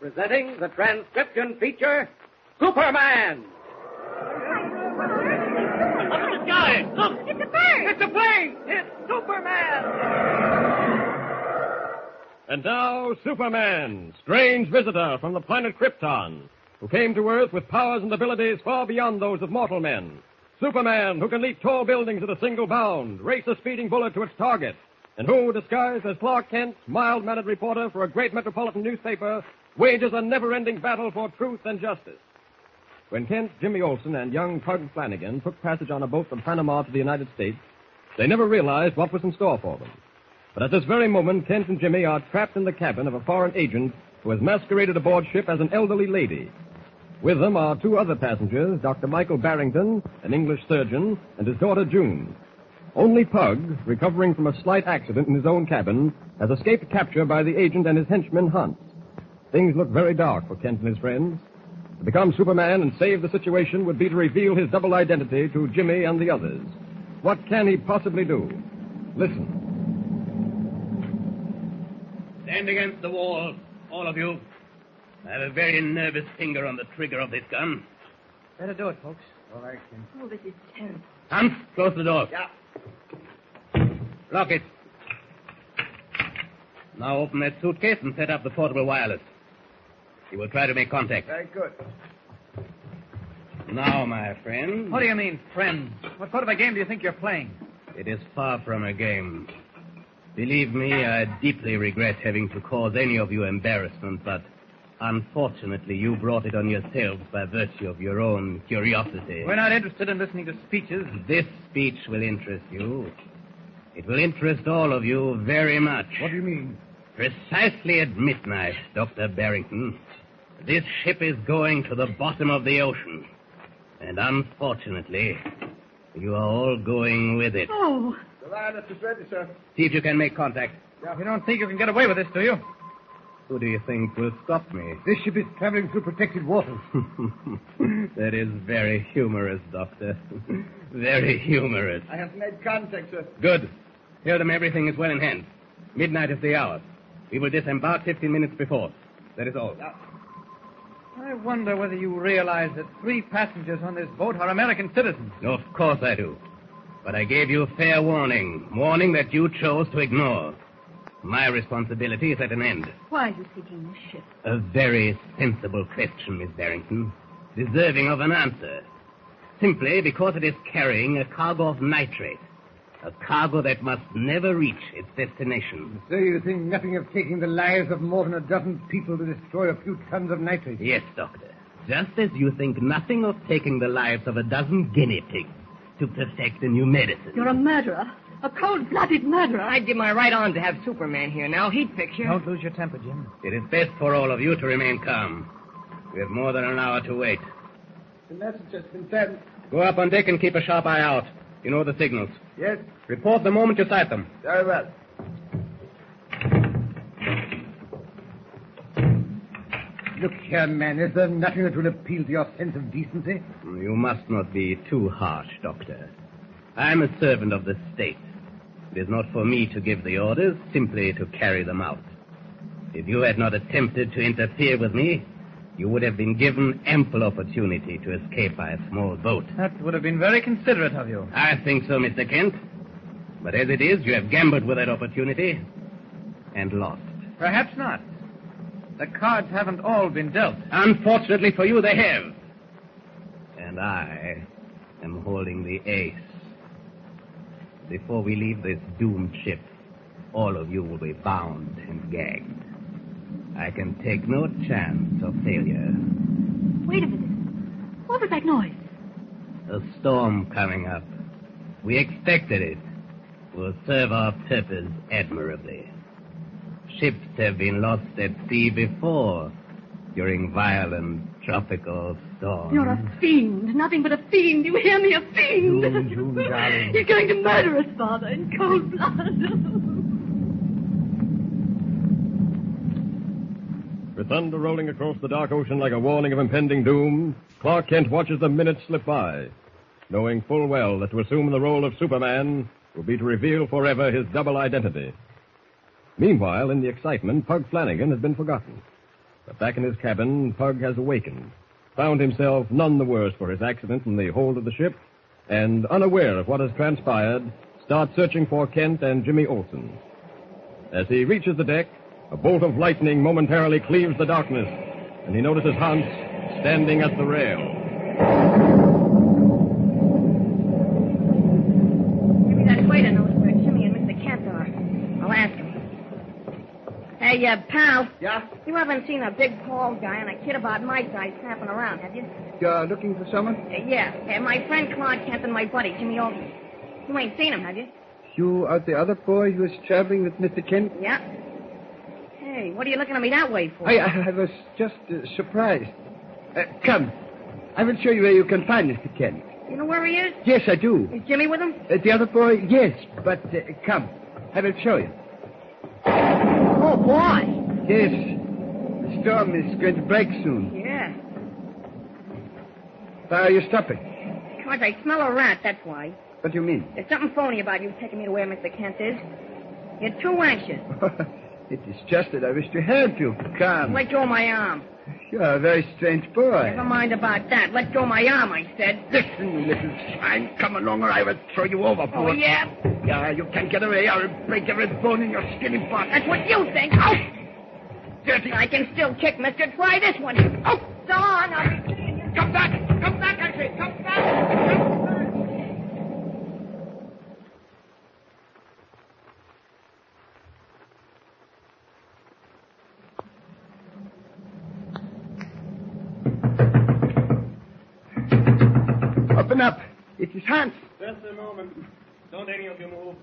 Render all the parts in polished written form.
Presenting the transcription feature, Superman! Up in the sky! Look! It's a bird! It's a plane! It's Superman! And now, Superman, strange visitor from the planet Krypton, who came to Earth with powers and abilities far beyond those of mortal men. Superman, who can leap tall buildings at a single bound, race a speeding bullet to its target, and who, disguised as Clark Kent, mild-mannered reporter for a great metropolitan newspaper, wages a never-ending battle for truth and justice. When Kent, Jimmy Olsen, and young Pug Flanagan took passage on a boat from Panama to the United States, they never realized what was in store for them. But at this very moment, Kent and Jimmy are trapped in the cabin of a foreign agent who has masqueraded aboard ship as an elderly lady. With them are two other passengers, Dr. Michael Barrington, an English surgeon, and his daughter June. Only Pug, recovering from a slight accident in his own cabin, has escaped capture by the agent and his henchman Hunt. Things look very dark for Kent and his friends. To become Superman and save the situation would be to reveal his double identity to Jimmy and the others. What can he possibly do? Listen. Stand against the wall, all of you. I have a very nervous finger on the trigger of this gun. Better do it, folks. All right, Kent. Oh, this is terrible. Hans, close the door. Yeah. Lock it. Now open that suitcase and set up the portable wireless. He will try to make contact. Very good. Now, my friend. What do you mean, friend? What sort of a game do you think you're playing? It is far from a game. Believe me, I deeply regret having to cause any of you embarrassment, but unfortunately you brought it on yourselves by virtue of your own curiosity. We're not interested in listening to speeches. This speech will interest you. It will interest all of you very much. What do you mean? Precisely at midnight, Dr. Barrington, this ship is going to the bottom of the ocean. And unfortunately, you are all going with it. Oh. The wireless is ready, sir. See if you can make contact. You don't think you can get away with this, do you? Who do you think will stop me? This ship is traveling through protected waters. That is very humorous, Doctor. Very humorous. I have made contact, sir. Good. Tell them everything is well in hand. Midnight is the hour. We will disembark 15 minutes before. That is all. I wonder whether you realize that 3 passengers on this boat are American citizens. Of course I do. But I gave you fair warning. Warning that you chose to ignore. My responsibility is at an end. Why are you seeking this ship? A very sensible question, Miss Barrington. Deserving of an answer. Simply because it is carrying a cargo of nitrate. A cargo that must never reach its destination. So you think nothing of taking the lives of more than a dozen people to destroy a few tons of nitrate? Yes, Doctor. Just as you think nothing of taking the lives of a dozen guinea pigs to perfect a new medicine. You're a murderer. A cold-blooded murderer. I'd give my right arm to have Superman here now. He'd fix you. Don't lose your temper, Jim. It is best for all of you to remain calm. We have more than an hour to wait. The message has been sent. Go up on deck and keep a sharp eye out. You know the signals. Yes, Report the moment you sight them. very well. Look here, man. Is there nothing that will appeal to your sense of decency? You must not be too harsh, Doctor. I'm a servant of the state. It is not for me to give the orders, simply to carry them out. If you had not attempted to interfere with me, you would have been given ample opportunity to escape by a small boat. That would have been very considerate of you. I think so, Mr. Kent. But as it is, you have gambled with that opportunity and lost. Perhaps not. The cards haven't all been dealt. Unfortunately for you, they have. And I am holding the ace. Before we leave this doomed ship, all of you will be bound and gagged. I can take no chance of failure. Wait a minute. What was that noise? A storm coming up. We expected it. Will serve our purpose admirably. Ships have been lost at sea before during violent tropical storms. You're a fiend. Nothing but a fiend. You hear me? A fiend. June, darling. You're going to murder us, Father, in cold blood. With thunder rolling across the dark ocean like a warning of impending doom, Clark Kent watches the minutes slip by, knowing full well that to assume the role of Superman will be to reveal forever his double identity. Meanwhile, in the excitement, Pug Flanagan has been forgotten. But back in his cabin, Pug has awakened, found himself none the worse for his accident in the hold of the ship, and, unaware of what has transpired, starts searching for Kent and Jimmy Olsen. As he reaches the deck, a bolt of lightning momentarily cleaves the darkness, and he notices Hans standing at the rail. Maybe that waiter knows where Jimmy and Mr. Kent are. I'll ask him. Hey, pal. Yeah? You haven't seen a big, tall guy and a kid about my size tramping around, have you? You're looking for someone? Yeah. My friend Claude Kent and my buddy, Jimmy Olsen. You ain't seen him, have you? You are the other boy who was traveling with Mr. Kent? Yeah. Hey, what are you looking at me that way for? I was just surprised. Come. I will show you where you can find Mr. Kent. You know where he is? Yes, I do. Is Jimmy with him? The other boy, yes. But come. I will show you. Oh, boy. Yes. The storm is going to break soon. Yeah. Why are you stopping? Because I smell a rat, that's why. What do you mean? There's something phony about you taking me to where Mr. Kent is. You're too anxious. It is just that I wish to help you. Come. Let go of my arm. You're a very strange boy. Never mind about that. Let go of my arm, I said. Listen, you little swine. Come along or I will throw you overboard. Oh, yeah? Yeah, you can't get away. I'll break every bone in your skinny body. That's what you think. Oh! Dirty. I can still kick, mister. Try this one. Oh! So long. I'll be seeing you. Come back. Come back, I say. Come back. Come back. Open up. It is Hans. Just a moment. Don't any of you move.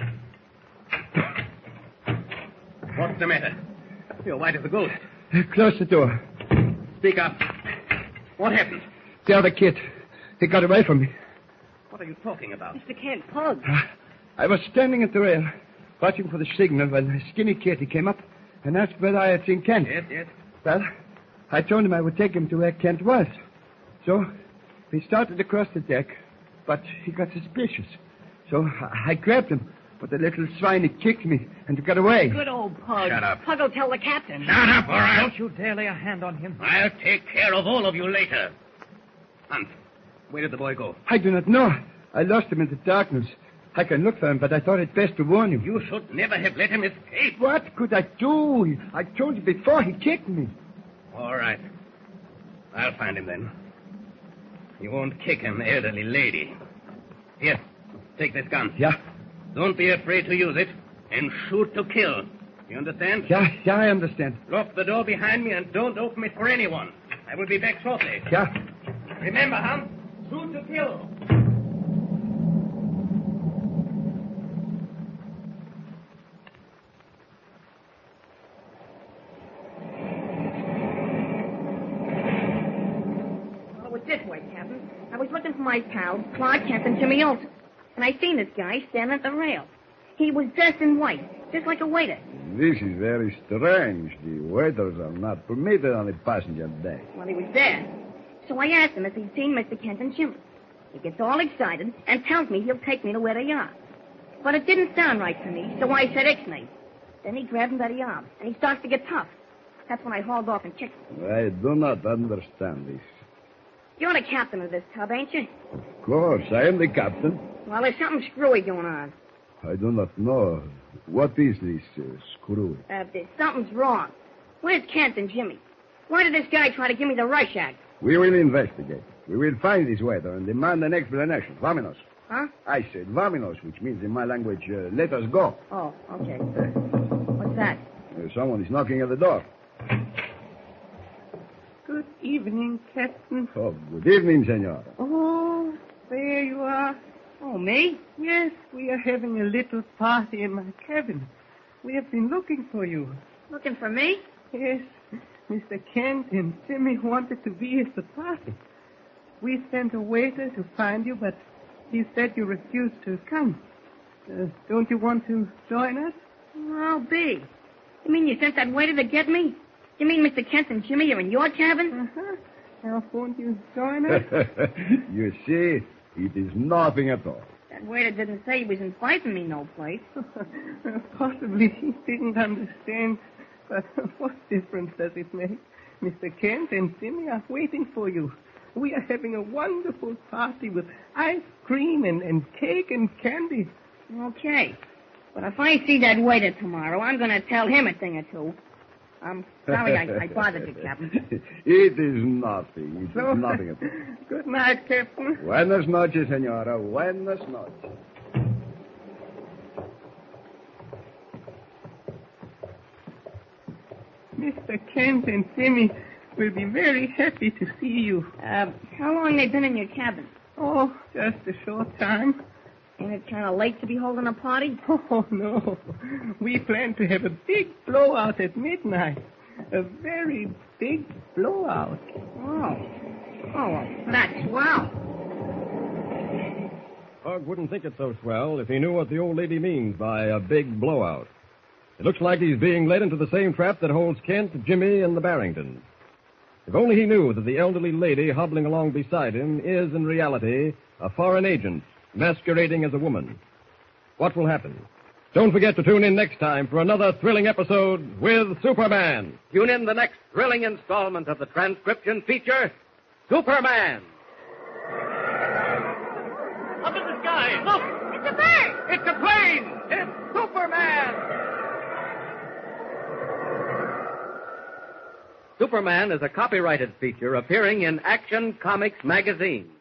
What's the matter? You're white as a ghost. Close the door. Speak up. What happened? The other kid. He got away from me. What are you talking about? Mr. Kent, Pug. I was standing at the rail, watching for the signal when a skinny kid, he came up and asked whether I had seen Kent. Yes. Well, I told him I would take him to where Kent was. So we started across the deck, but he got suspicious. So I grabbed him, but the little swine, he kicked me and got away. Good old Pug. Shut up. Pug will tell the captain. Shut up, all right? Don't you dare lay a hand on him. I'll take care of all of you later. Hans, where did the boy go? I do not know. I lost him in the darkness. I can look for him, but I thought it best to warn you. You should never have let him escape. What could I do? I told you before he kicked me. All right. I'll find him then. You won't kick an elderly lady. Here, take this gun. Yeah? Don't be afraid to use it, and shoot to kill. You understand? Yeah, I understand. Lock the door behind me and don't open it for anyone. I will be back shortly. Yeah. Remember, Hans, shoot to kill. This way, Captain. I was looking for my pals, Claude Kent and Jimmy Olsen. And I seen this guy standing at the rail. He was dressed in white, just like a waiter. This is very strange. The waiters are not permitted on the passenger deck. Well, he was there. So I asked him if he'd seen Mr. Kent and Jimmy. He gets all excited and tells me he'll take me to where they are. But it didn't sound right to me, so I said Ixnay. Then he grabbed him by the arm, and he starts to get tough. That's when I hauled off and kicked him. I do not understand this. You're the captain of this tub, ain't you? Of course, I am the captain. Well, there's something screwy going on. I do not know. What is this screw? Something's wrong. Where's Kent and Jimmy? Why did this guy try to give me the rush act? We will investigate. We will find this waiter and demand an explanation. Vámonos. Huh? I said vámonos, which means in my language, let us go. Oh, okay. What's that? Someone is knocking at the door. Good evening, Captain. Oh, good evening, senor. Oh, there you are. Oh, me? Yes, we are having a little party in my cabin. We have been looking for you. Looking for me? Yes, Mr. Kent and Jimmy wanted to be at the party. We sent a waiter to find you, but he said you refused to come. Don't you want to join us? I'll be. You mean you sent that waiter to get me? You mean Mr. Kent and Jimmy are in your cabin? Uh-huh. Now, won't you join us? You see, it is nothing at all. That waiter didn't say he was inviting me no place. Possibly he didn't understand, but what difference does it make? Mr. Kent and Jimmy are waiting for you. We are having a wonderful party with ice cream and cake and candy. Okay. But if I see that waiter tomorrow, I'm going to tell him a thing or two. I'm sorry I bothered you, Captain. It is nothing. It is nothing at all. Good night, Captain. Buenas noches, senora. Buenas noches. Mr. Kent and Jimmy will be very happy to see you. How long they been in your cabin? Oh, just a short time. Ain't it kind of late to be holding a party? Oh, no. We plan to have a big blowout at midnight. A very big blowout. Oh, well, that's swell. Hug wouldn't think it so swell if he knew what the old lady means by a big blowout. It looks like he's being led into the same trap that holds Kent, Jimmy, and the Barringtons. If only he knew that the elderly lady hobbling along beside him is, in reality, a foreign agent masquerading as a woman. What will happen? Don't forget to tune in next time for another thrilling episode with Superman. Tune in the next thrilling installment of the transcription feature, Superman. Up in the sky, look! It's a bird! It's a plane! It's Superman! Superman is a copyrighted feature appearing in Action Comics magazine.